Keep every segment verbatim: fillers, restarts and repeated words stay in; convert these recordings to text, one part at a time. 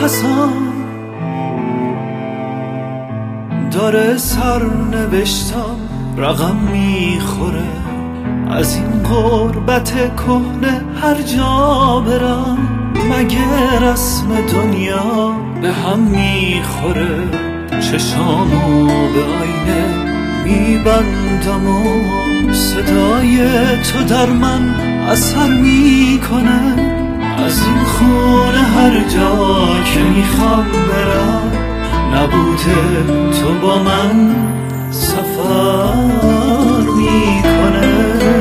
پسان داره سرنوشتم رقم میخوره، از این غربت کهنه هر جا برم مگه رسم دنیا به هم میخوره. چشامو به آینه میبندم و صدای تو در من اثر میکنه، از این خونه هر جا که میخوام برم نبوده تو با من سفر میکنه.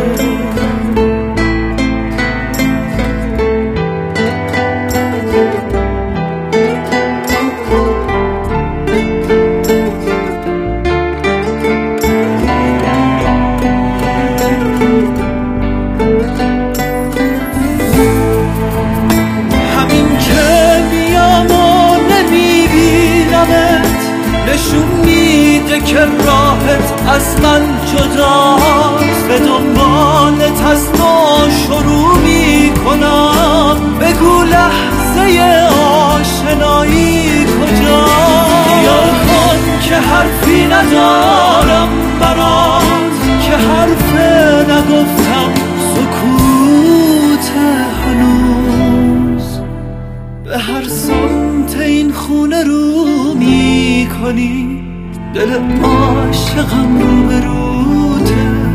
نشون میده که راحت از من جداست، به دنبالت از نو شروع میکنم، بگو لحظه آشنایی کجاست. خیال کن که حرفی ندارم برات، که حرف نگفتم سکوت هنوز، به هر سمت این خونه رو میکنی، دل عاشقم رو به روت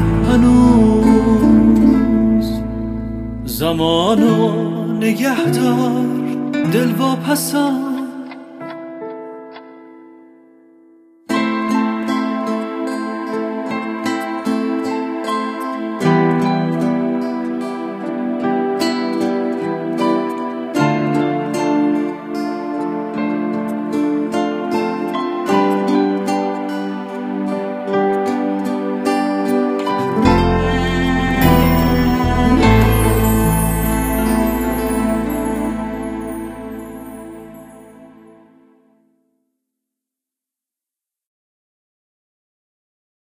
هنوز. زمانو نگه دار دل واپسم